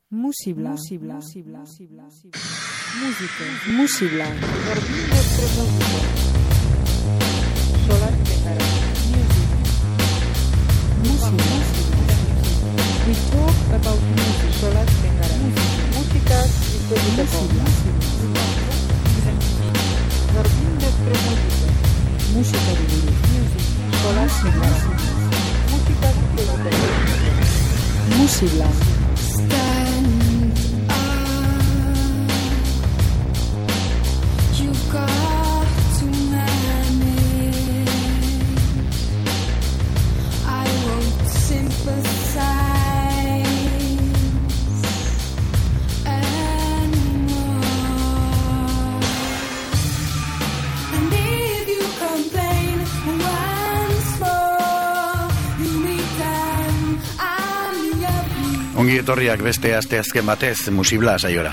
Musibla. Música. Musibla. We talk about music. Música. Musibla. Ongi etorriak beste asteazken batez Musibla saiora.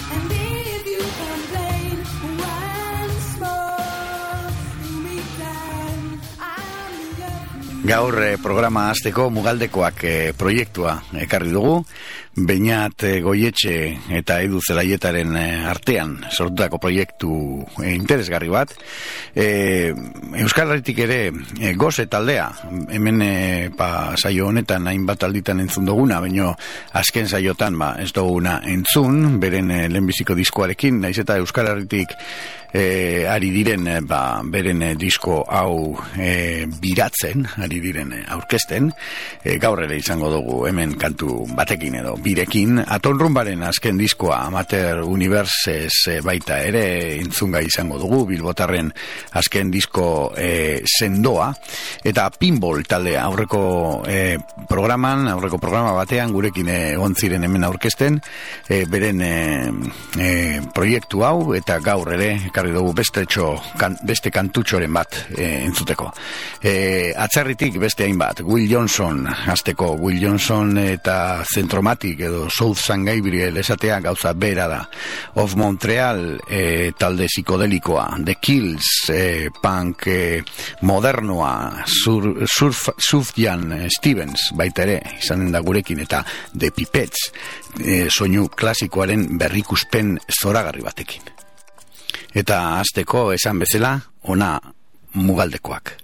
Gaur programa hasteko Mugaldekoak proiektua ekarri dugu. Beñat Goietxe eta Edu Zelaietaren artean sortutako proiektu interesgarri bat. Euskal Herritik ere Goze taldea, hemen saio honetan hainbat alditan entzun duguna, baina azken saiotan ez duguna entzun, beren lehenbiziko diskoarekin, naiz eta Euskal Herritik ari diren beren disko hau biratzen, ari diren aurkezten, gaur ere izango dugu hemen kantu batekin edo birekin. Atonrumbaren azken diskoa Amateur Universes baita ere entzungai izango dugu, Bilbotarren azken disko sendoa, eta Pinball taldea aurreko programa batean gurekin egon ziren hemen aurkezten beren proiektu hau, eta gaur ere ekarri dugu beste kantutxoren bat entzuteko. Atzerritik beste hainbat, Will Johnson hasteko, Will Johnson eta Centromatic edo South San Gabriel esatea gauza bera da. Of Montreal talde psikodelikoa, The Kills punk modernoa, Sufjan Stevens baita ere izanen da gurekin, eta The Pipettes soinu klasikoaren berrikuspen zoragarri batekin. Eta hasteko esan bezala, ona Mugaldekoak.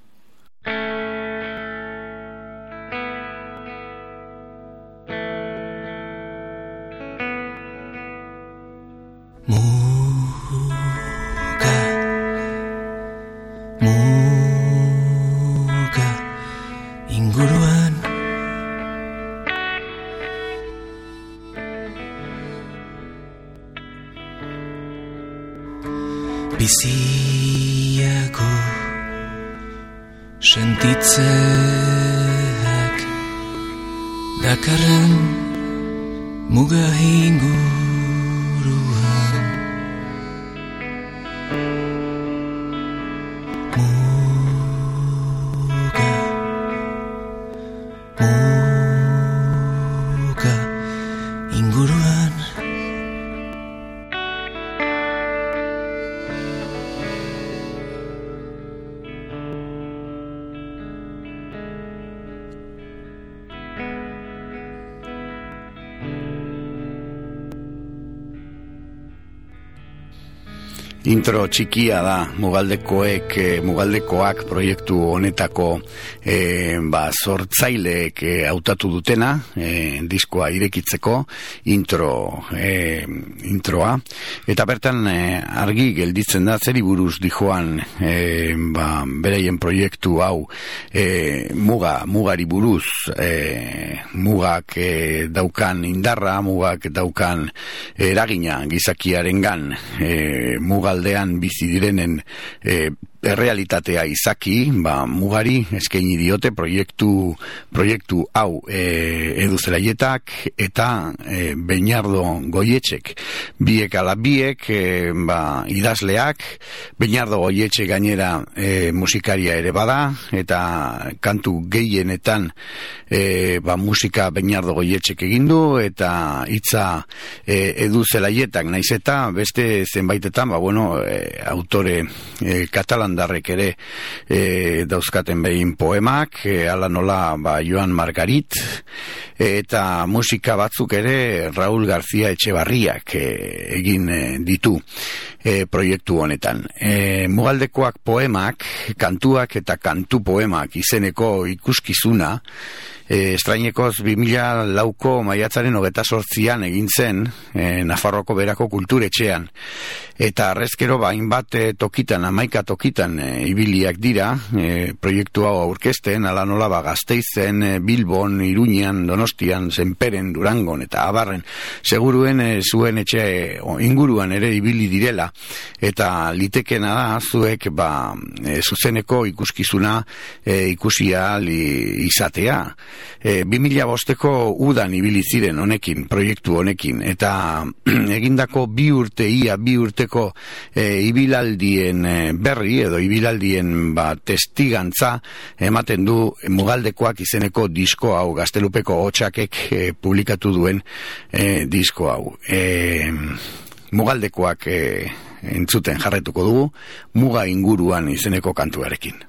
Muga inguruan biziako sentitzeak dakarren muga inguruan. Intro txikia da Mugaldekoak proiektu honetako sortzaileek hautatu dutena, diskoa irekitzeko introa, eta bertan argi gelditzen da zeri buruz dijoan beraien proiektu hau, mugari buruz, mugak daukan indarra, mugak daukan eragina gizakiarengan, mugaldean bizi direnen errealitatea izaki, mugari eskaini diote proiektu hau Edu Zelaietak eta Beñardo Goietxek, biek ala biek idazleak. Beñardo Goietxe gainera musikaria ere bada, eta kantu gehienetan musika Beñardo Goietxek egindu, eta hitza Edu Zelaietak, naiz eta beste zenbaitetan autore katalan holandarrek ere dauzkaten behin poemak, ala nola Joan Margarit, eta musika batzuk ere Raúl García Etxebarriak egin ditu proiektu honetan. Mugaldekoak poemak, kantuak eta kantu poemak izeneko ikuskizuna, estrainekoz 2004ko maiatzaren 28an egin zen Nafarroako Berako Kulturetxean, eta arrezkero hainbat tokitan, 11 tokitan ibiliak dira proiektu hau aurkezten, ala nola Gasteizen, Bilbon, Iruñan, Donostian, Senperen, Durangon eta abarren. Seguruen zuen etxe inguruan ere ibili direla, eta litekena da zuek zuzeneko ikuskizuna ikusi ahal izatea. 2005ko udan ibili ziren honekin, proiektu honekin, eta egindako bi urteko ibilaldien berri edo ibilaldien testigantza ematen du Mugaldekoak izeneko disko hau, Gaztelupeko Hotsakek publikatu duen disko hau. Mugaldekoak entzuten jarretuko dugu, Muga inguruan izeneko kantuarekin.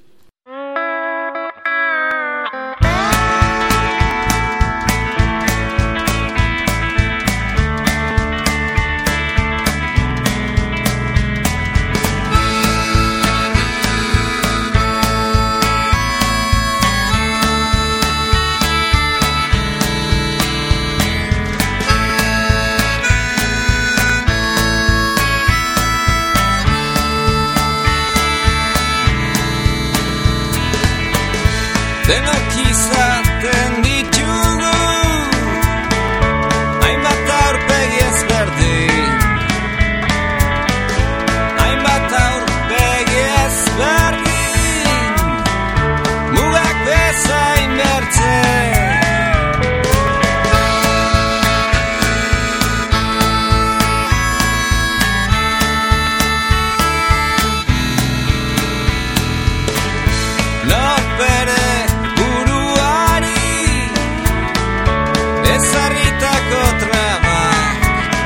Denok izaten ditugu hainbat aurpegi ezberdin, hainbat aurpegi ezberdin, mugak bezain bertzen. Bere ezarritako trabak,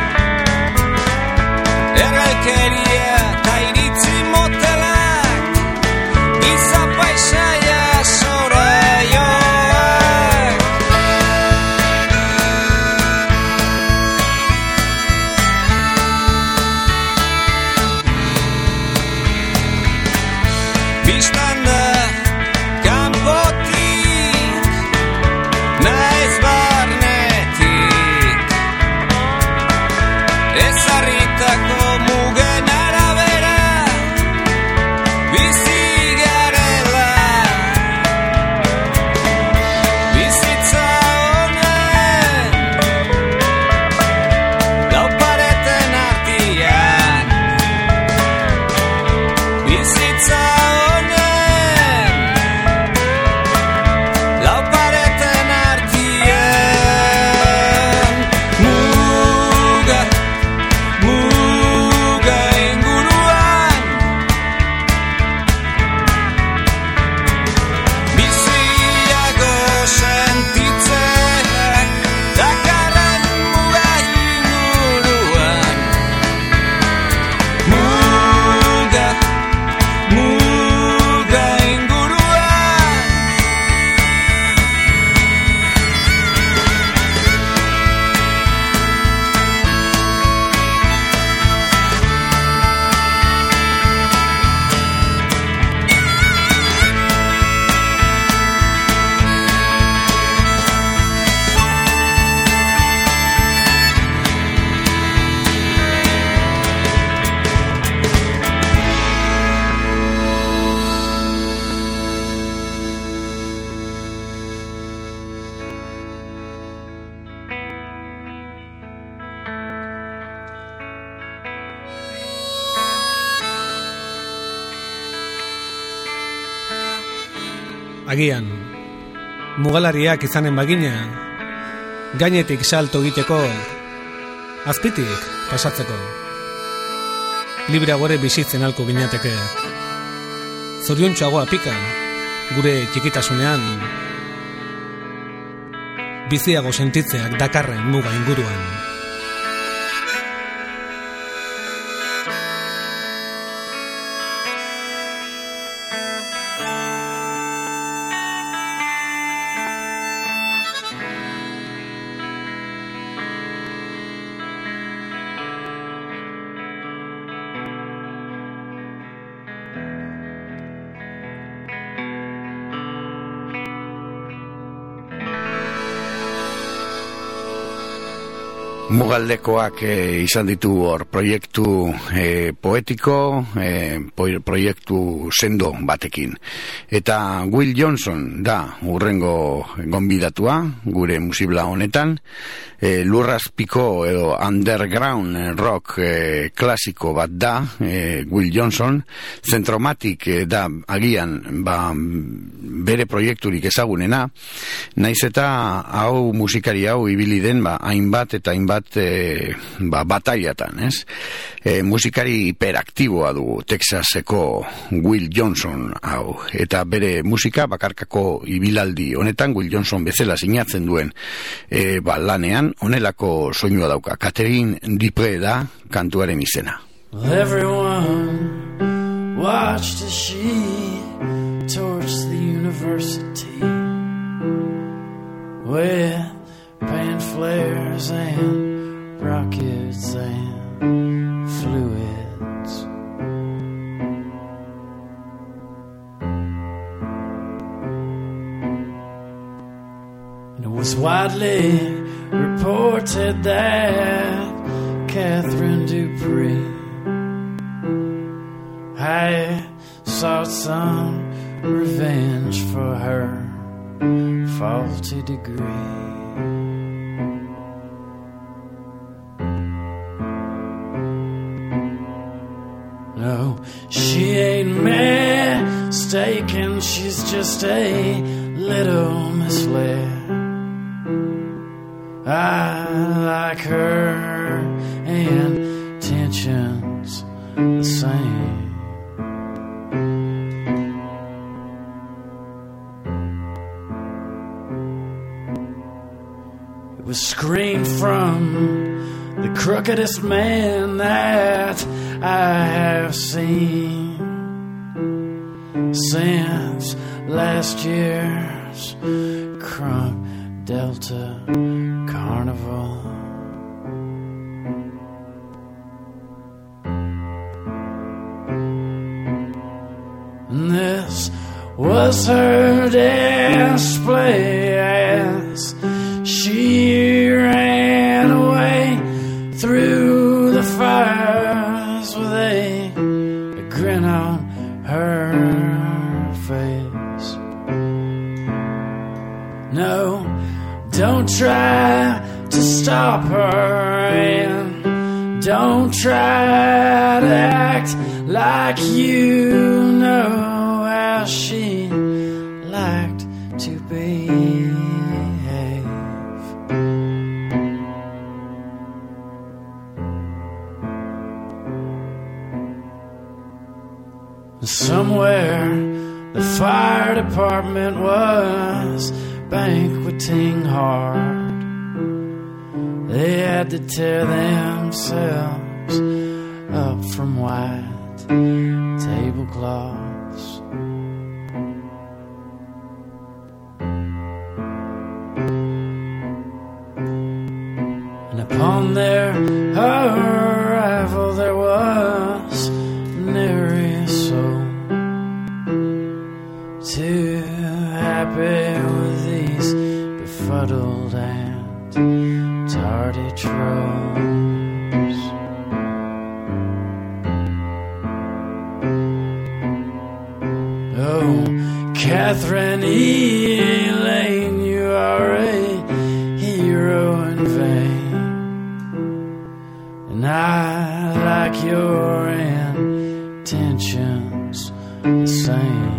erralkeria eta iritzi motelak, giza paisaia zora joak. Bistan da kanpotik, naiz barnetik, ezarritako mugen arabera bizi garela. Bizitza honen lau pareten artean, bizitza honen lau pareten artean. Muga inguruan biziago sentitzeak dakarren muga inguruan. Muga inguruan. Agian, mugalariak izanen bagina, gainetik salto egiteko, azpitik pasatzeko. Libreagore bizitzen alko ginateke. Zoriontsuagoa pika, gure txikitasunean, biziago sentitzeak dakarren muga inguruan. Mugaldekoak izan ditu hor proiektu poetiko, proiektu sendo batekin. Eta Will Johnson da urrengo gonbidatua gure musibla honetan, lurrazpiko edo underground rock klasiko bat da, Will Johnson, Zentromatik da agian bere proiekturik ezagunena, naiz eta hau musikari hau ibili den hainbat eta hainbat bataiatan, ez? Musikari hiperaktiboa dugu Texaseko Will Johnson hau, eta bere musika bakarkako ibilaldi honetan Will Johnson bezala sinatzen duen lanean honelako soinua dauka. Catherine Dupré da kantuaren izena. Everyone watched as she torched the university with band flares and rockets and fluids. And it was widely reported that Catherine Dupré had sought some revenge for her faulty degree. No, she ain't mistaken, she's just a little misled. I like her intentions the same. It was screamed from the crookedest man that I have seen since last year's Crump Delta Carnival. And this was her display as she ran away through the fires with a grin on her face. No, don't try to stop her, and don't try to act like you know how she liked to behave. Somewhere the fire department was banqueting hard. They had to tear themselves up from white tablecloths. And upon their arrival there was nary a soul too happy with these befuddled and tardy trolls. Oh, Catherine Elaine, you are a hero in vain, and I like your intentions the same.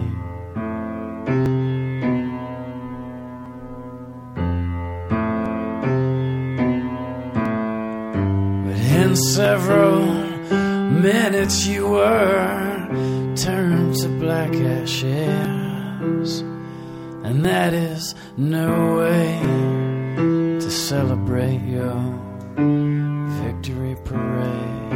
Several minutes you were turned to black ashes, and that is no way to celebrate your victory parade.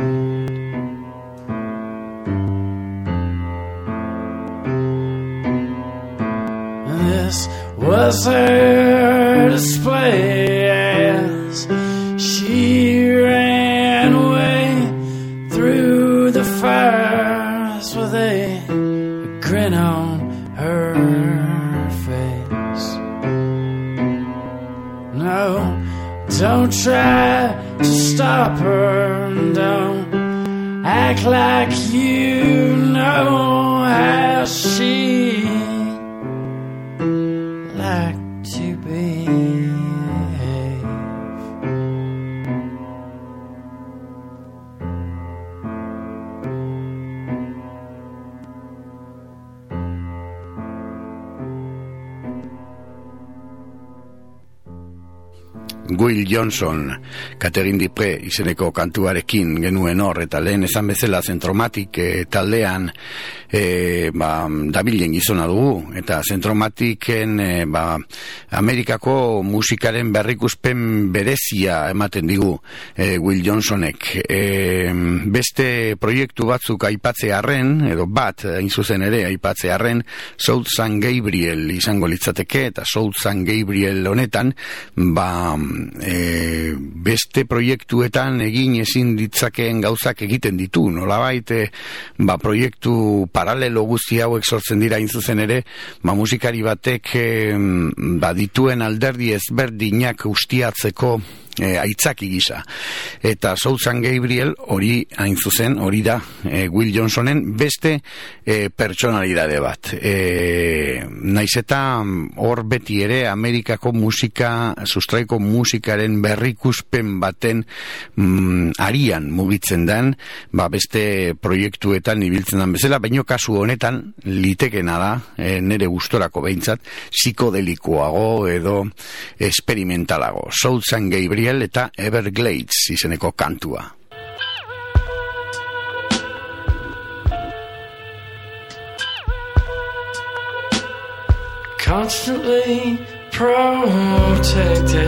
And this was her display as she ran away through the fires with a grin on her face. No, don't try to stop her and don't act like you know how she like to behave. Will Johnson, Catherine Dupre izeneko kantuarekin genuen hor, eta lehen esan bezala Zentromatik taldean dabilen gizona dugu, eta Zentromatiken Amerikako musikaren berrikuspen berezia ematen digu Will Johnsonek. Beste proiektu batzuk aipatzearren, edo bat, hain zuzen ere aipatzearren, South St. Gabriel izango litzateke, eta South St. Gabriel honetan, beste proiektuetan egin ezin ditzakeen gauzak egiten ditu, nolabait proiektu paralelo guzti hauek sortzen dira hain zuzen ere, musikari batek dituen alderdi ezberdinak ustiatzeko aitzaki gisa. Eta South St. Gabriel hori hain zuzen, hori da Will Johnsonen beste pertsonalidade bat. Naiz eta hor beti ere Amerikako musika, sustraiko musikaren berrikuspen baten arian mugitzen den, beste proiektuetan ibiltzen den bezala, baino kasu honetan litekena da, nere gustorako behintzat, psikodelikoago edo experimentalago. South St. Gabriel eta Everglades izeneko kantua. Constantly protected,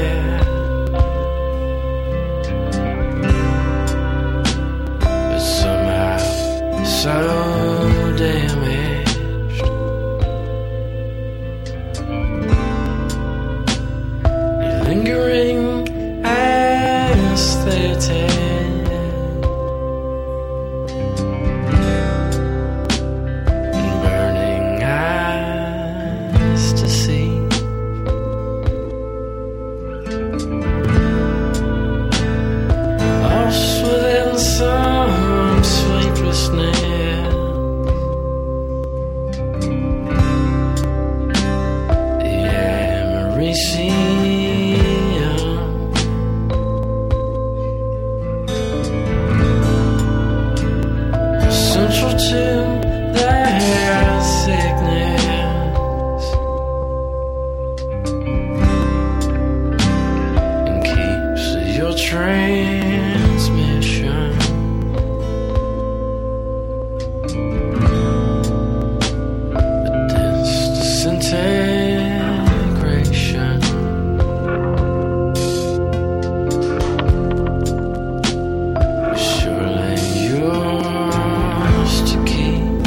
but somehow so damaged. A lingering aesthetic, and burning eyes to see. Lost within some sleeplessness, the Americium, central to their sickness, and keeps your transmission against disintegration. Surely yours to keep.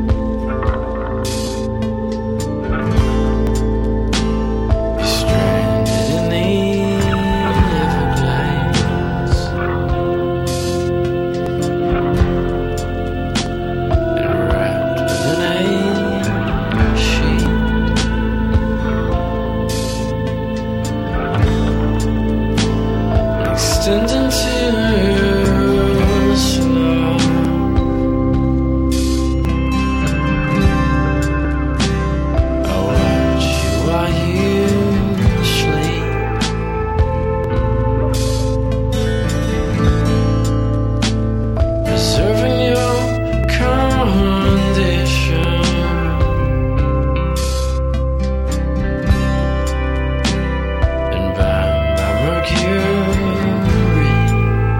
You're stranded in the Everglades, and wrapped within a sheet. Extending to the slow. I watch you while you sleep, preserving your condition, and bound by mercury.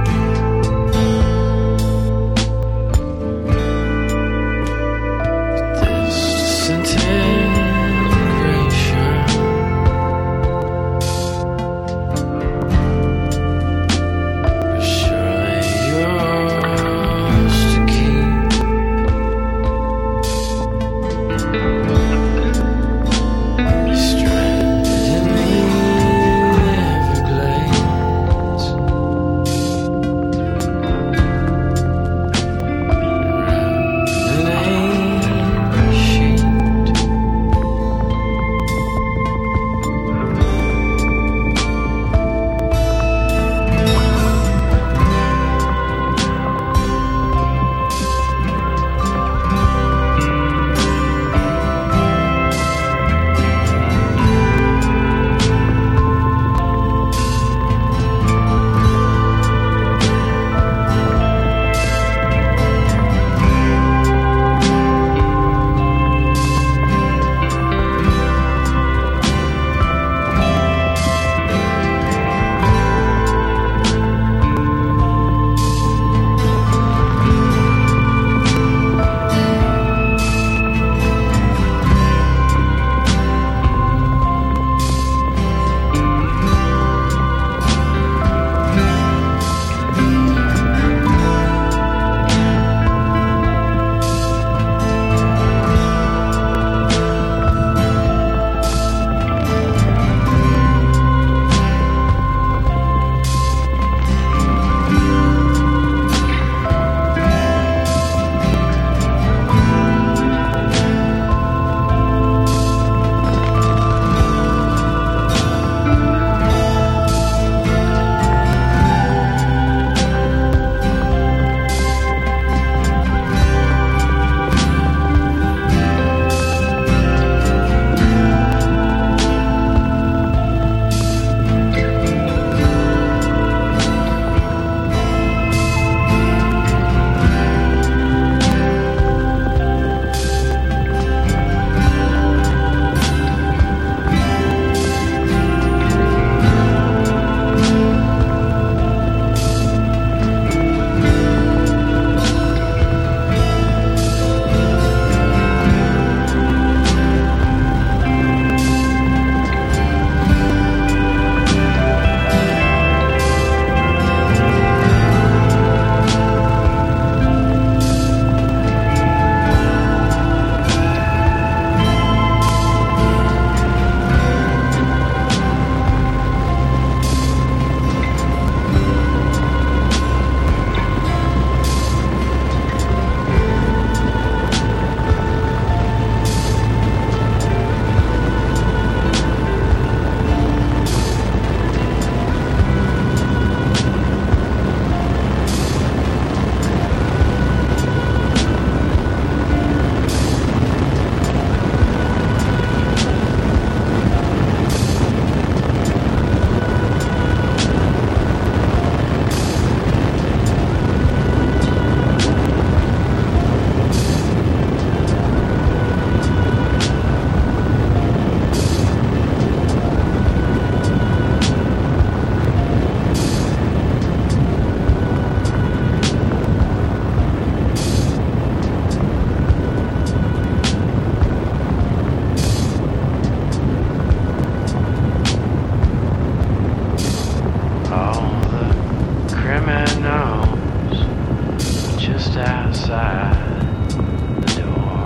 criminals just outside the door,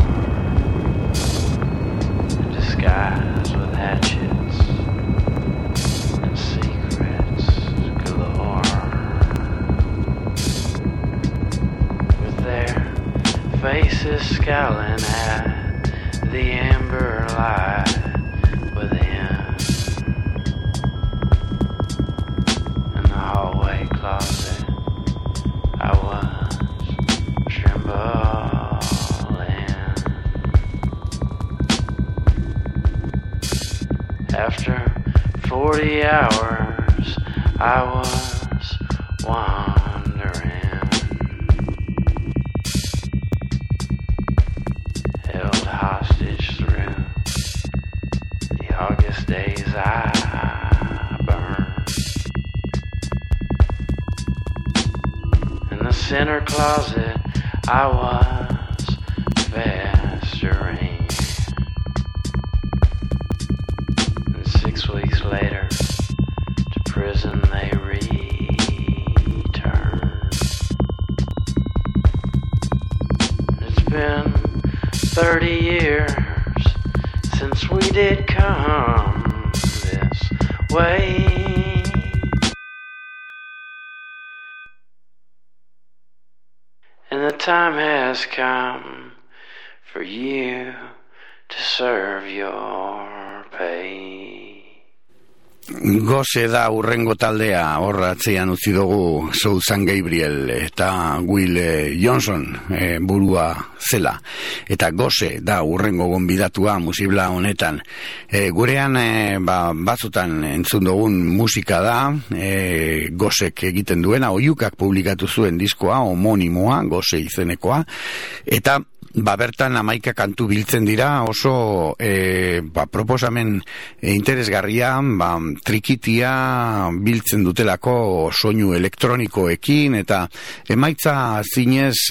disguised with hatchets and secrets galore, with their faces scowling at the amber light within. In the hallway closet, I was trembling. After 40 hours, I was wandering, held hostage through the August days I burned. In the center closet, I was festering. And 6 weeks later, to prison they returned. It's been 30 years since we did come this way. And the time has come for you to serve your pay. Goze da urrengo taldea, hor atzean utzi dugu Susan Gabriel eta Will Johnson burua zela. Eta Goze da urrengo gonbidatua musibla honetan. Gurean batzutan entzun dugun musika da, Gozek egiten duena, Oiukak publikatu zuen diskoa, homonimoa, Goze izenekoa, eta bertan 11 kantu biltzen dira, oso proposamen interesgarria, trikitia biltzen dutelako soinu elektronikoekin, eta emaitza zinez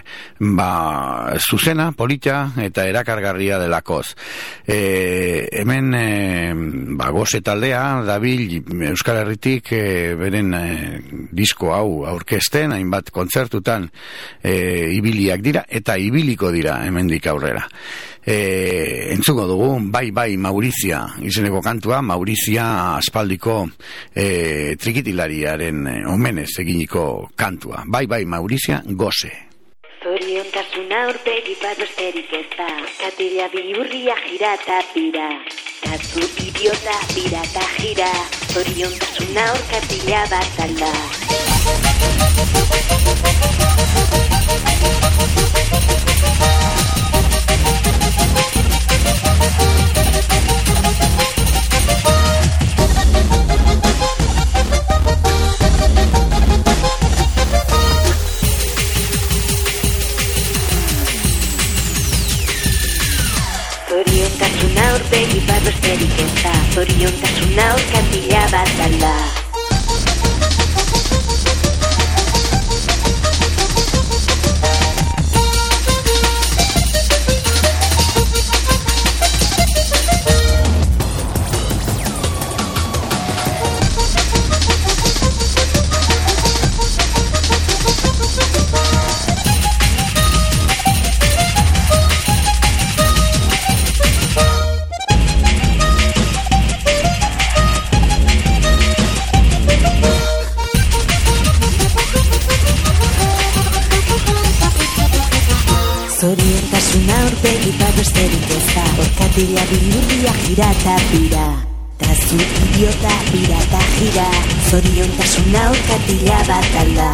zuzena, polita eta erakargarria delakoz. Hemen Goze taldea dabil Euskal Herritik beren disko hau aurkezten, hainbat kontzertutan ibiliak dira, eta ibiliko dira hemendik aurrera. Entzuko dugu, bai Maurizia izeneko kantua, Maurizia aspaldiko trikitilariaren omenez eginiko kantua. Bai Maurizia, Goze. Zoriontasuna aurpegi bat besterik ez da, katila bihurria jira eta pira, tazu idiota bira eta jira, zoriontasuna aurkatila bat alda. Zoriontasuna aurpegi bat besterik ez da, zoriontasuna aurkatila bat alda. Zoriontasuna aurpegi bat besterik ez da, orkatila bihurria jira eta pira, tazu idiota bira eta jira, zoriontasuna orkatila bat alda.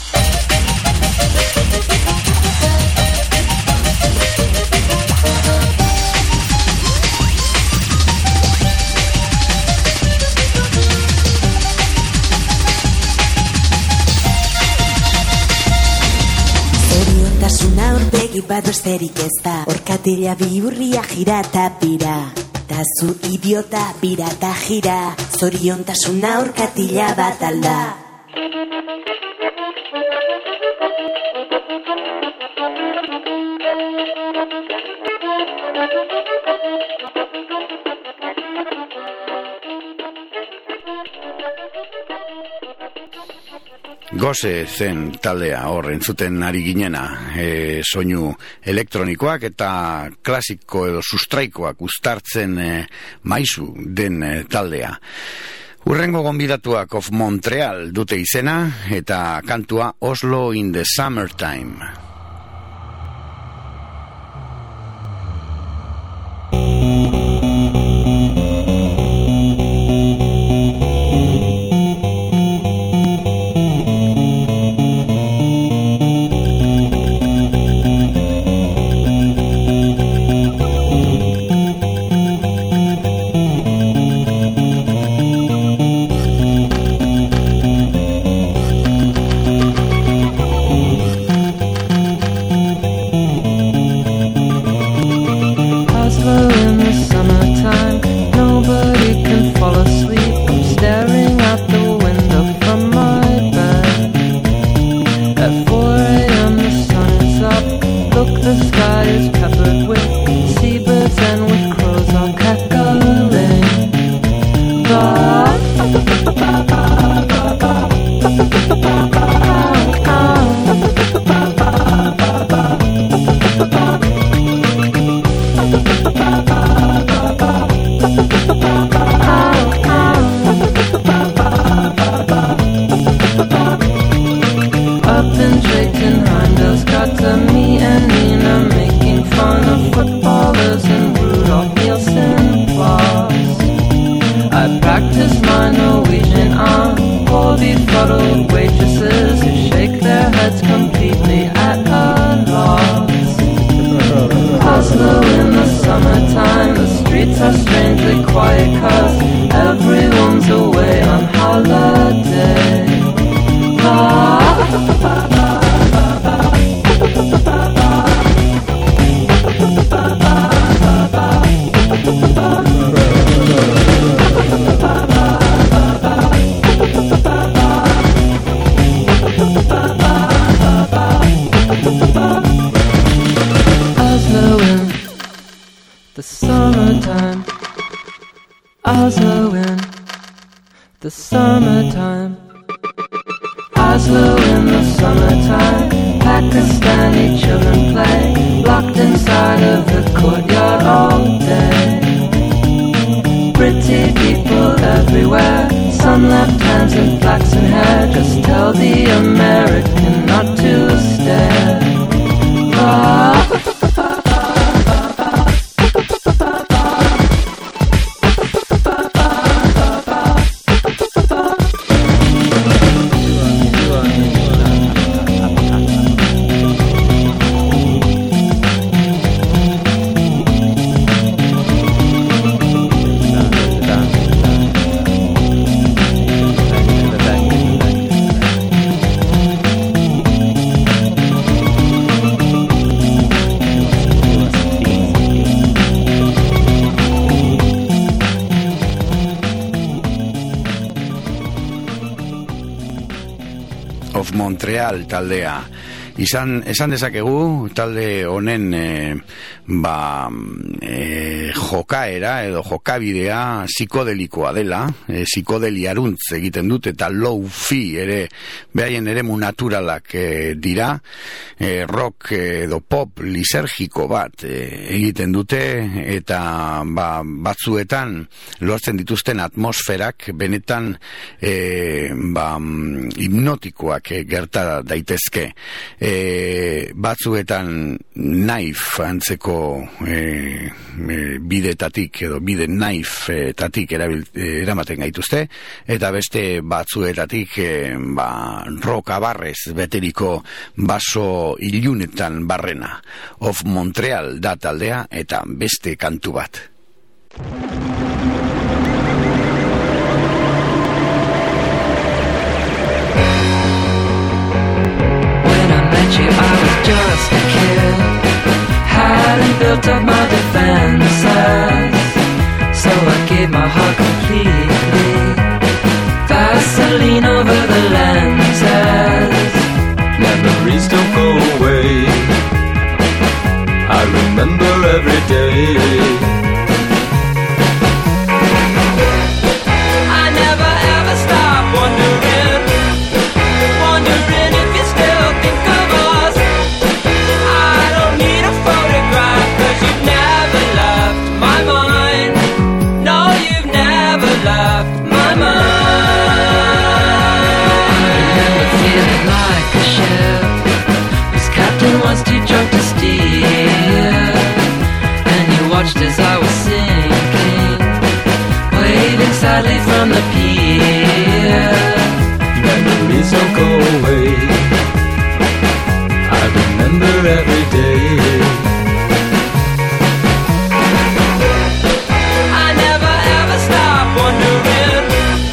Zoriontasuna aurpegi bat besterik ez da, orkatila bihurria jira eta pira, tazu idiota bira eta jira, zoriontasuna orkatila bat alda. Goze zen taldea hor entzuten ari ginena, soinu elektronikoak eta klasiko edo sustraikoak uztartzen maisu den taldea. Urrengo gonbidatuak of Montreal dute izena eta kantua Oslo in the Summertime. Montreal taldea. Esan dezakegu talde honen jokaera edo jokabidea psikodelikoa dela, psikodeliaruntz egiten dut eta low-fi ere behaien eremu naturalak dira, rock edo pop lisergiko bat egiten dute eta batzuetan lortzen dituzten atmosferak benetan hipnotikoak gerta daitezke. Batzuetan naif antzeko bidetatik edo bide naifetatik eramaten gaituzte eta beste batzuetatik rokabarrez beteriko baso ilunetan barrena. Of Montreal da taldea eta beste kantu bat. I was just a kid, hadn't built up my defenses, so I gave my heart completely, Vaseline over the lenses. Memories don't go away, I remember every day. I never ever stop wondering like a ship whose captain was too drunk to steer. And you watched as I was sinking, waving sadly from the pier. Memories don't go away, I remember every day. I never ever stop wondering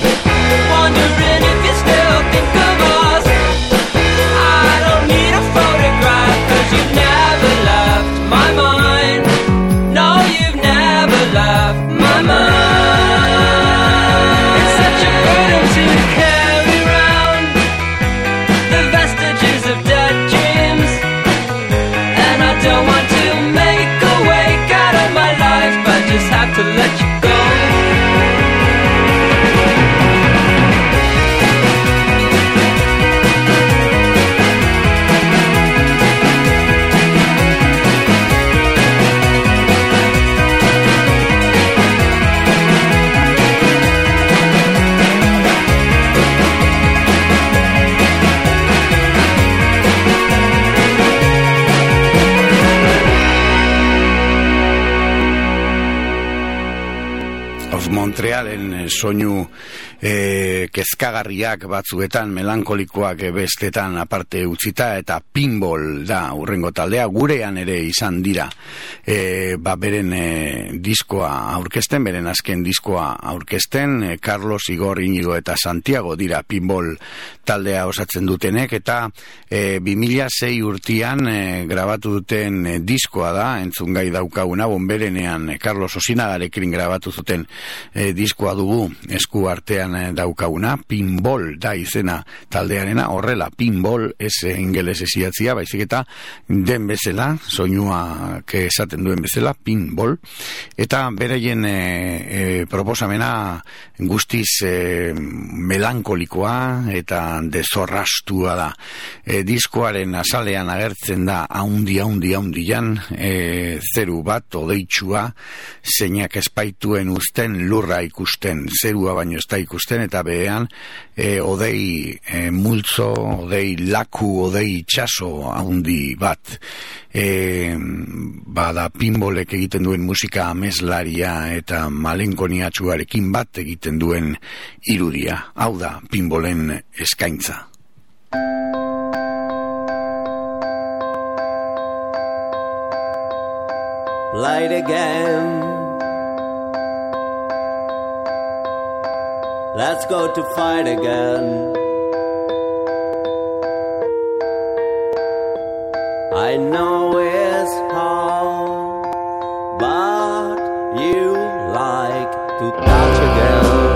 if you still think of us. I don't need a photograph, 'cause you've never left my mind. No, you've never left my mind. It's such a burden to carry round the vestiges of dead dreams, and I don't want to make a wake out of my life. I just have to let you go. Montrealen soinu kezkagarriak batzuetan, melankolikoak bestetan aparte utzita, eta Pinball da urrengo taldea, gurean ere izan dira beren diskoa aurkezten, beren azken diskoa aurkezten. Carlos, Igor, Inigo eta Santiago dira Pinball taldea osatzen dutenek, eta 2006 urtean grabatu duten diskoa da, entzungai daukaguna, Bonberenean Carlos Osinagarekin grabatu zuten diskoa dugu esku artean daukaguna. Pinball da izena taldearena, horrela Pinball ez ingeles idatzia, baizik eta den bezala, soinua esaten duen bezala, Pinball, eta beraien proposamena guztiz melankolikoa eta dezorrastua da. Diskoaren azalean agertzen da haundian zeru bat, odeitsua, zeinak espaituen uzten lurra ikusten, zerua baino ez da ikusten, eta behean odei multzo, odei laku, odei itxaso haundi bat. Bada Pinballek egiten duen musika ameslaria eta malenkoniatsuarekin bat egiten duen irudia. Hau da Pinballen eskaintza. Light again. Let's go to fight again. I know it's hard, but you like to touch again.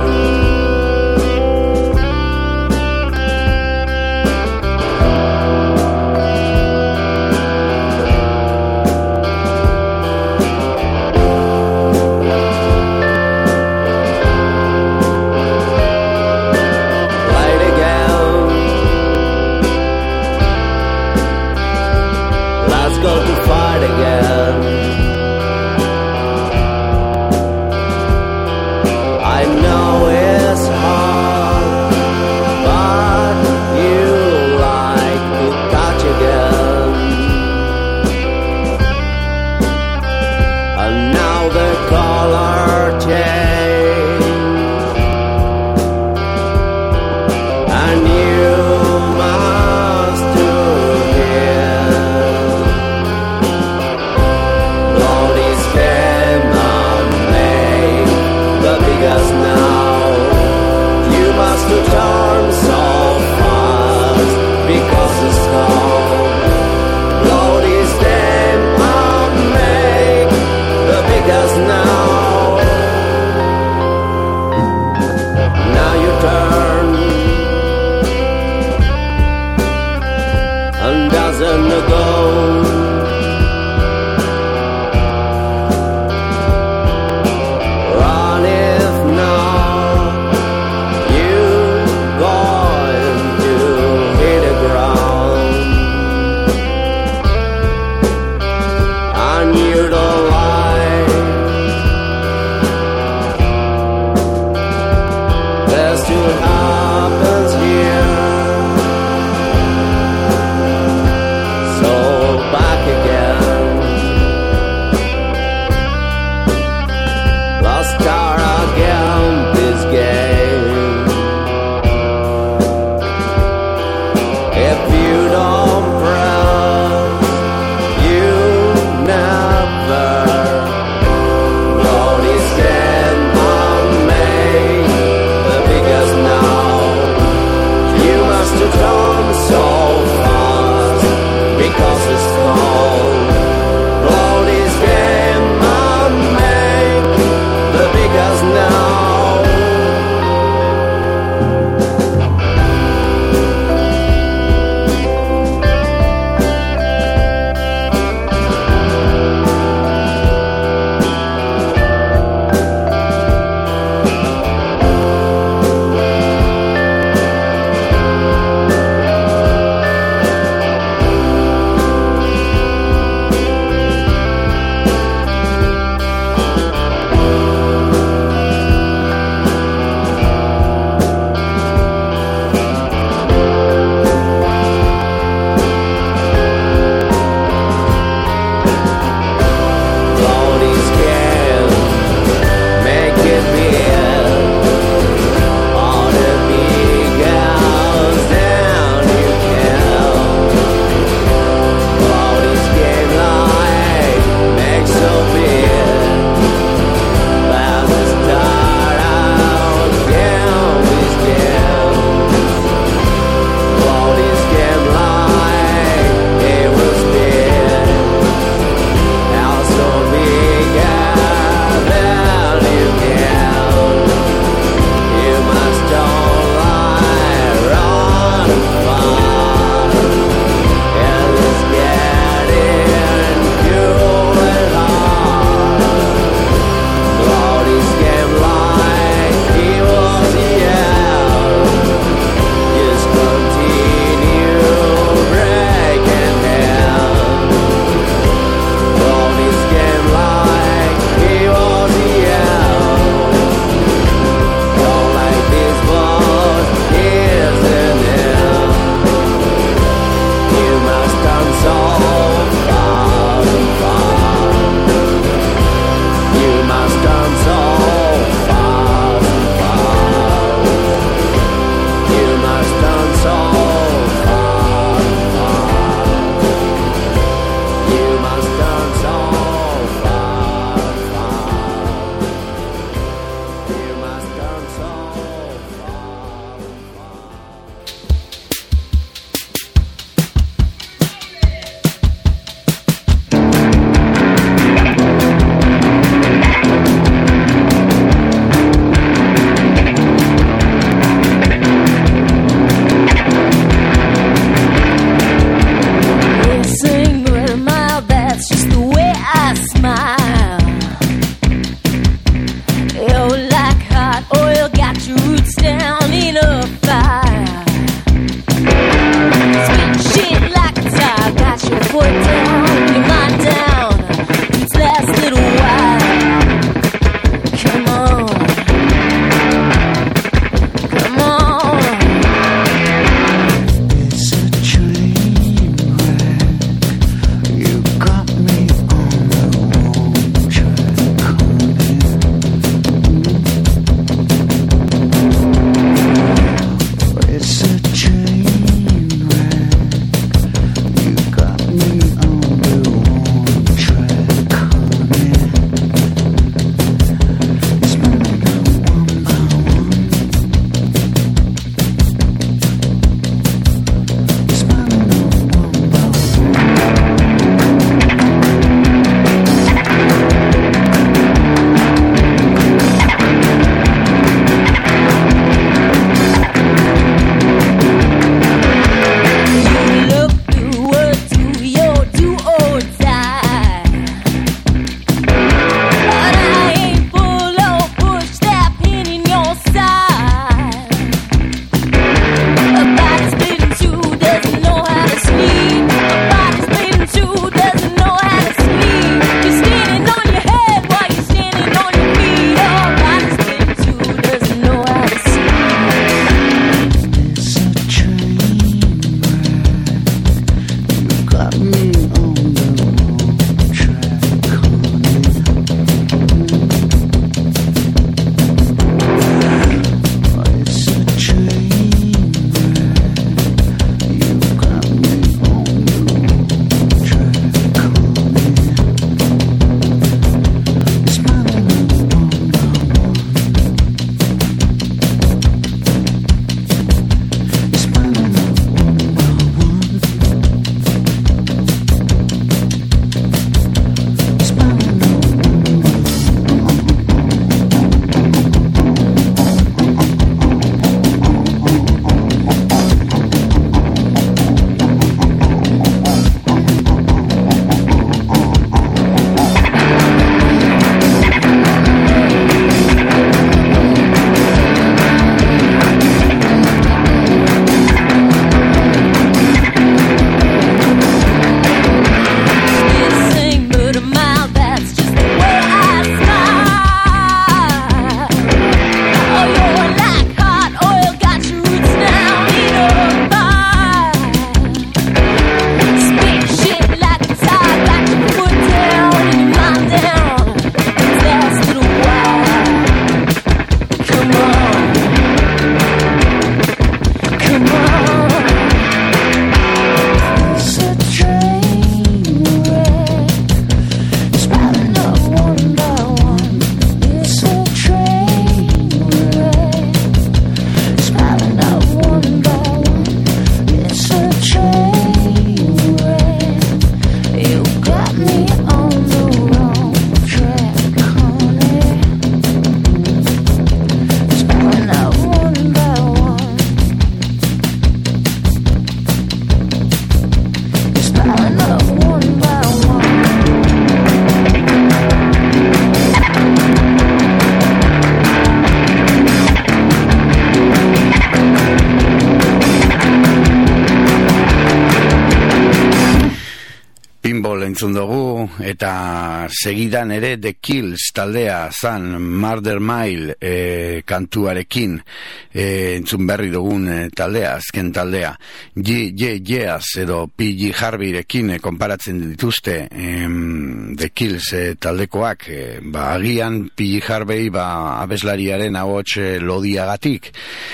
Symbol entzun dugu, eta segidan ere The Kills taldea zan Murder Mile kantuarekin entzun berri dugun taldea, azken taldea. Yeahs edo P.J. Harveyrekin konparatzen dituzte The Kills taldekoak, agian P.J. Harvey abeslariaren ahots lodiagatik,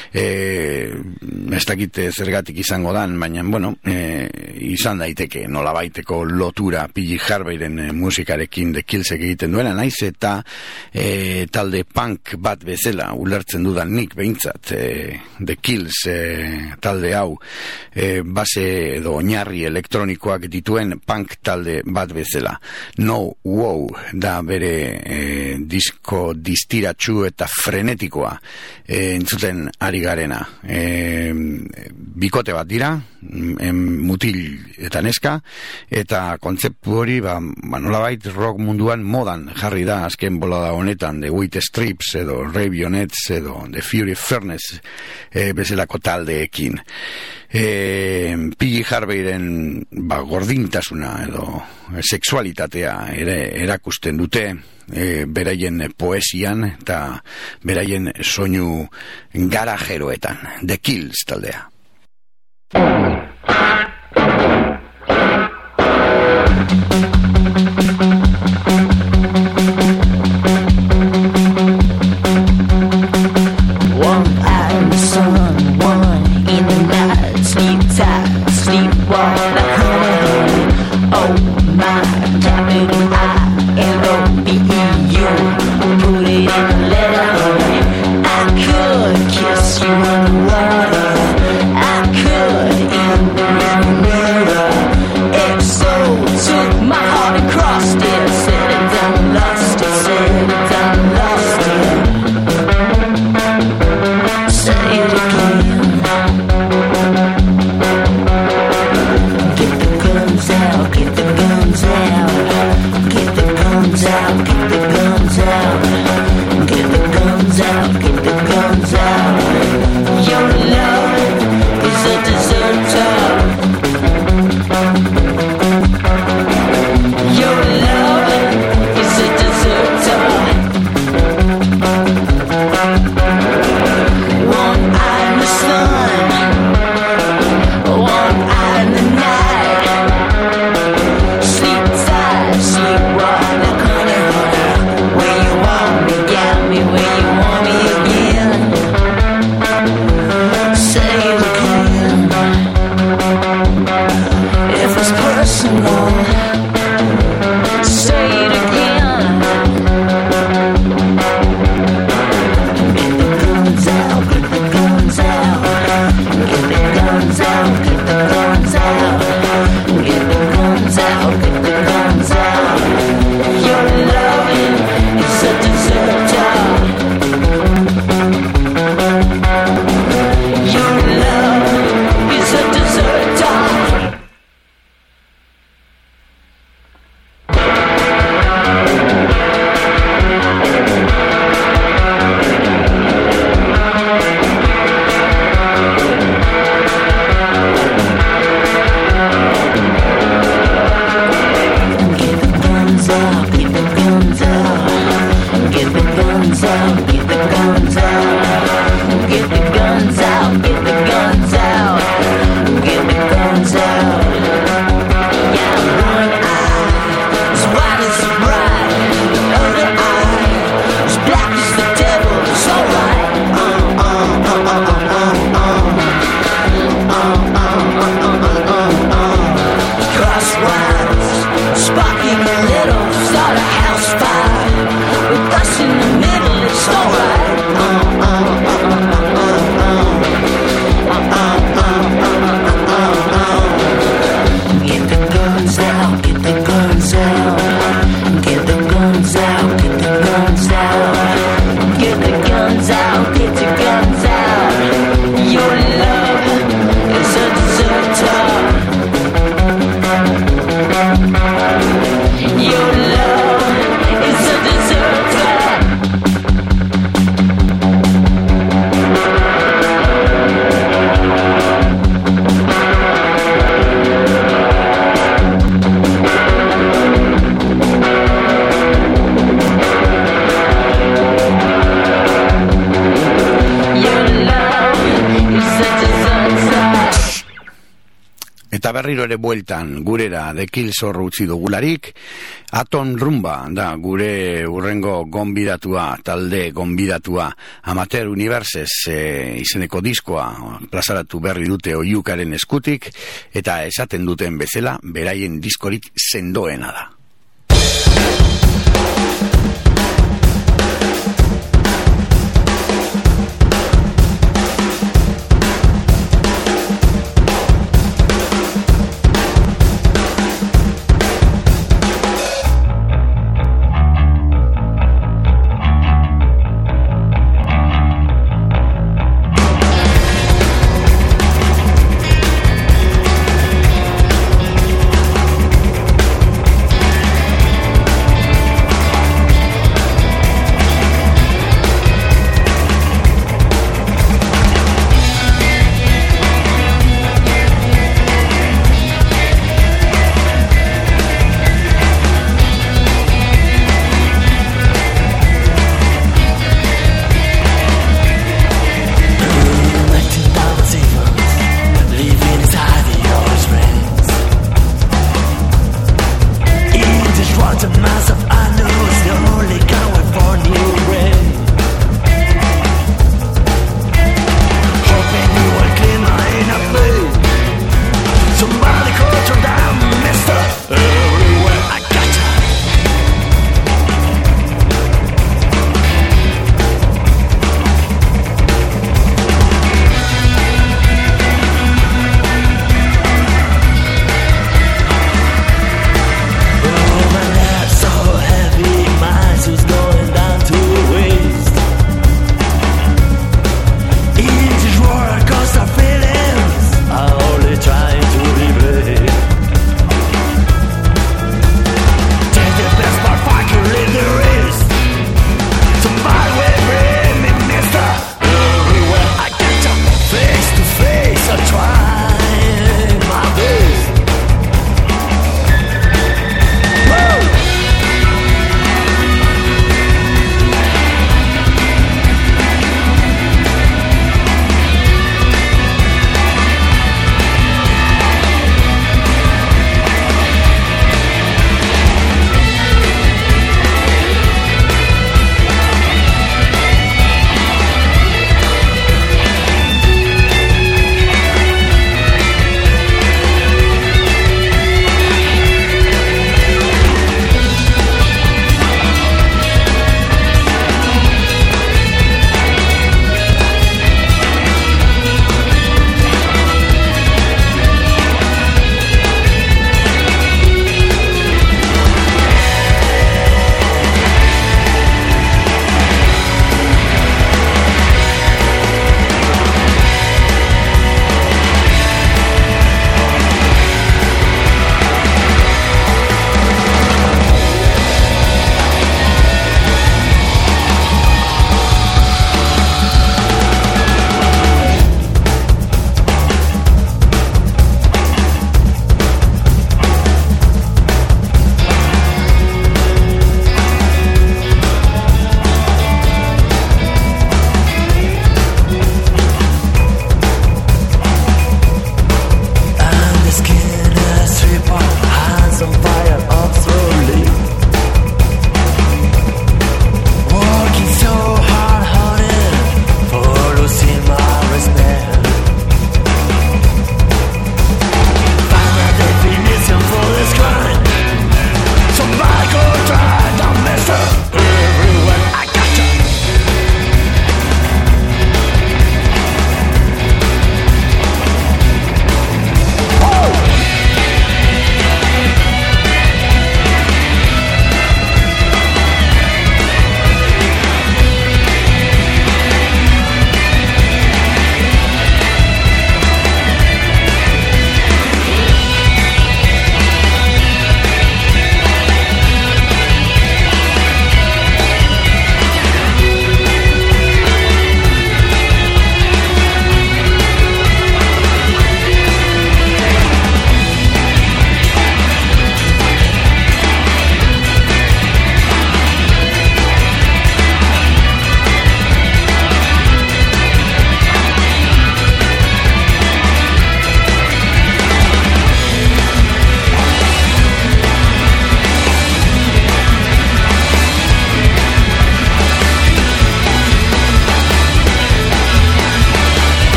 ez dakite zergatik izango dan, baina izan daiteke nolabaiteko lotura P.J. Harveyren musikarekin The Killsek egiten duena, naiz eta talde punk bat bezala ulertzen dudan nik behintzat The Kills talde hau base edo oinarri elektronikoak dituen punk talde bat bezala. No Wow da bere disko distiratsu eta frenetikoa entzuten ari garena. Bikote bat dira, mutil eta neska, eta kontzeptu hori nolabait rock munduan modan jarri da azken bolada honetan, The White Stripes edo Ravionettes edo The Fury Furnace bezalako taldeekin. P.J. Harveyren gordintasuna edo sexualitatea ere erakusten dute beraien poesian eta beraien soinu garajeroetan. The Kills taldea. Your love Eta berriro ere bueltan gurera The Killsor utzi dugularik, Atom Rumba da gure urrengo gonbidatua, talde gonbidatua, Amateur Universes izeneko diskoa plazaratu berri dute oiukaren eskutik, eta esaten duten bezala, beraien diskorik sendoena da.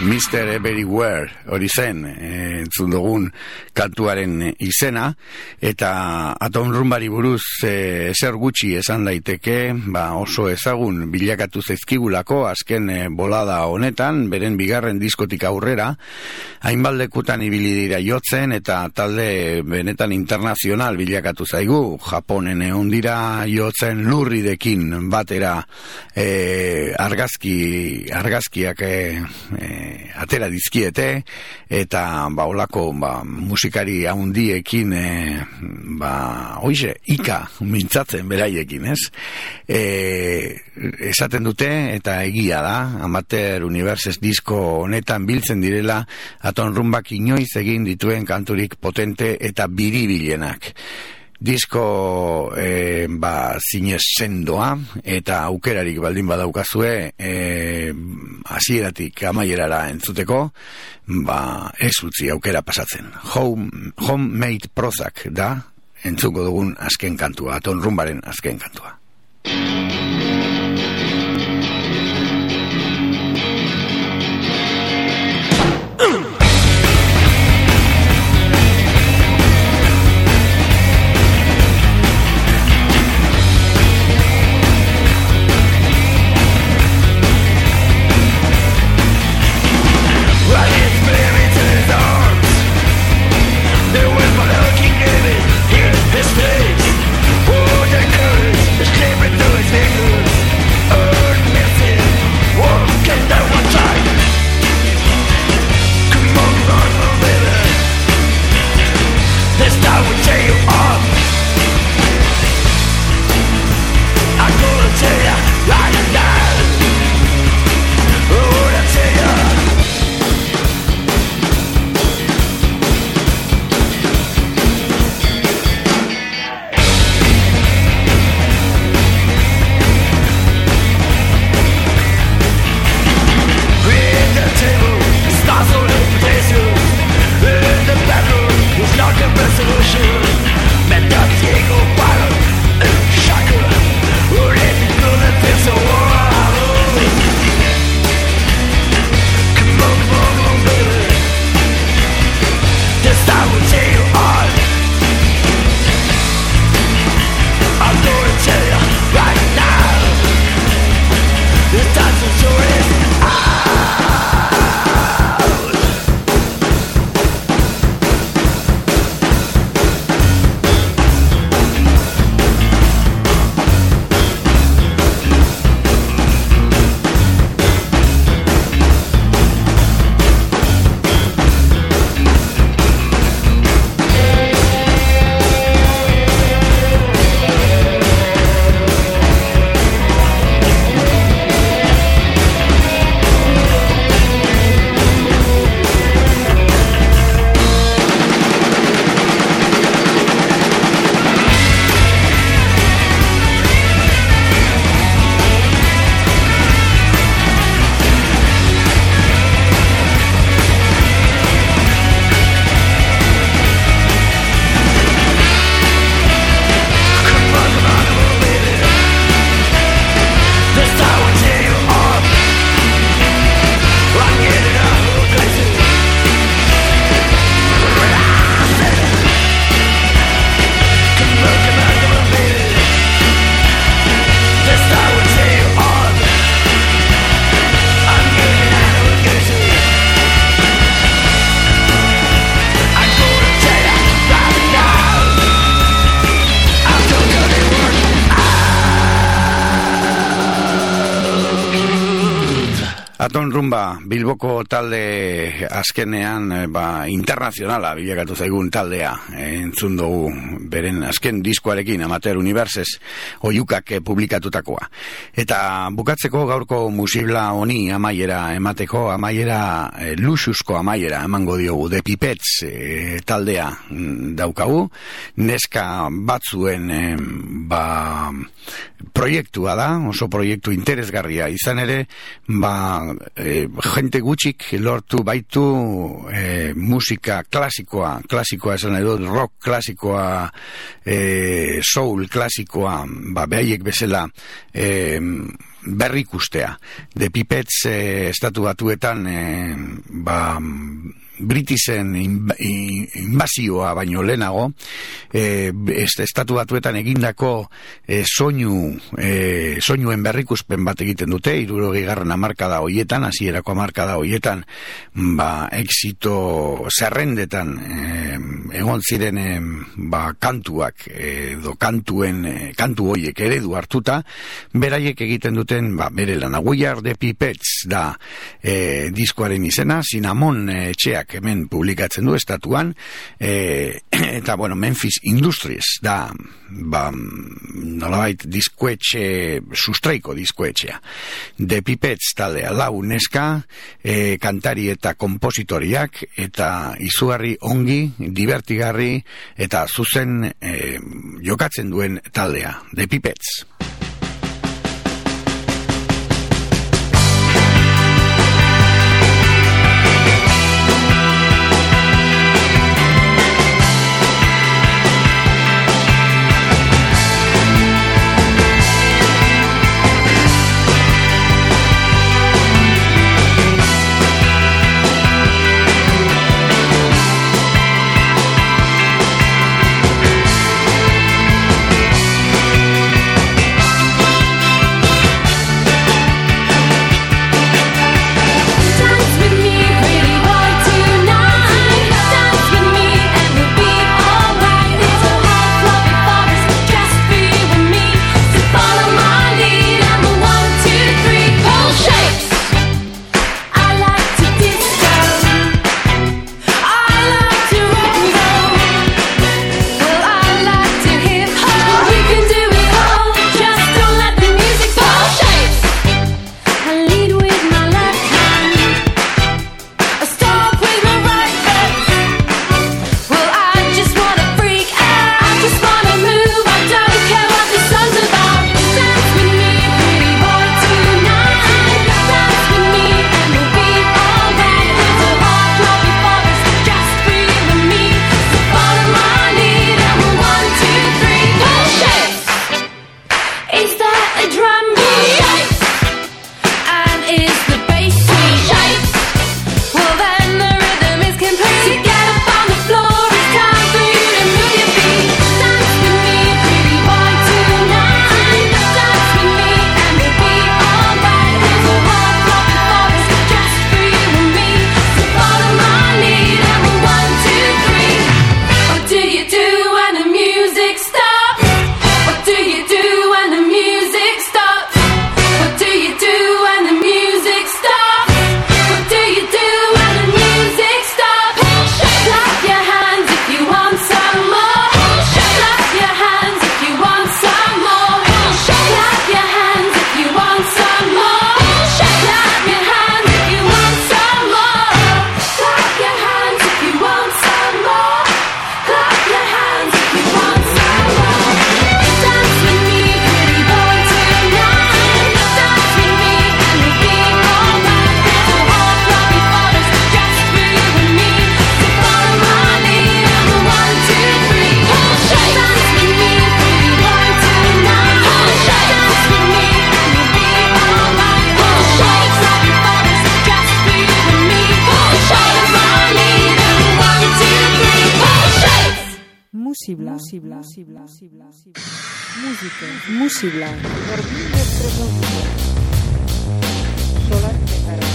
Mr. Everywhere hori zen entzun dugun kantuaren izena, eta Atom Rumbari buruz ezer gutxi esan daiteke, oso ezagun bilakatu zaizkigulako azken bolada honetan, beren bigarren diskotik aurrera, hainbaldekutan ibili dira jotzen, eta talde benetan internazional bilakatu zaigu. Japonen egon dira jotzen lurridekin batera argazkiak atera dizkiete, eta olako musikari handiekin ika mintzatzen beraiekin, ez? Esaten dute, eta egia da, Amateur Universes disko honetan biltzen direla Atom Rumbak inoiz egin dituen kanturik potente eta biribilenak. Disko zinez sendoa, eta aukerarik baldin badaukazue hasieratik amaierara entzuteko, ez utzi aukera pasatzen. Homemade Prozac da entzuko dugun azken kantua, Atom Rumbaren azken kantua. Atom Rumba, Bilboko talde azkenean internazionala bilakatu zaigun taldea entzun dugu beren azken diskoarekin, Amateur Universes oiukak publikatutakoa. Eta bukatzeko gaurko musibla honi amaiera emateko, luxusko amaiera emango diogu, The Pipets taldea daukagu, neska batzuen proiektua da, oso proiektu interesgarria izan ere, jente gutxik lortu baitu musika klasikoa esan edo, rock klasikoa, soul klasikoa, behaiek bezala berrikustea. The Pipets estatu batuetan Britisen inbazioa baino lehenago estatu batuetan egindako soinuen berrikuspen bat egiten dute 60. hamarkada hoietan, hasierako hamarkada hoietan, exito zerrendetan egon ziren kantuak edo kantu hoiek eredu hartuta, beraiek egiten duten bere lana. We Are The Pipets da diskoaren izena, Cinnamon etxeak hemen publikatzen du estatuan, eta Memphis Industries da nolabait diskoetxe, sustraiko diskoetxea. The Pipets taldea 4 neska, kantari eta kompositoriak, eta izugarri ongi, divertigarri eta zuzen jokatzen duen taldea, The Pipets. Musibla. Solar Tegara.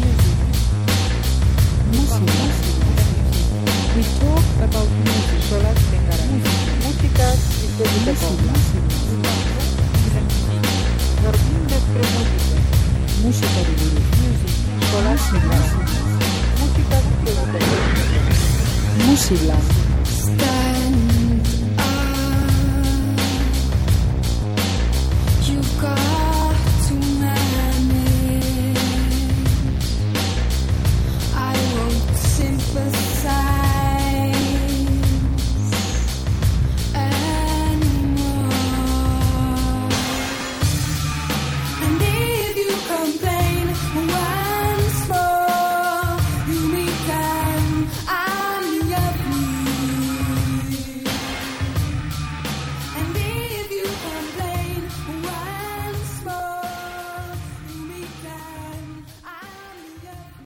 Musibla. We talk about music. Solar Tegara. Música iztegiteko. Musikari buruz. Solar Tegara. Música iztegiteko. Musibla.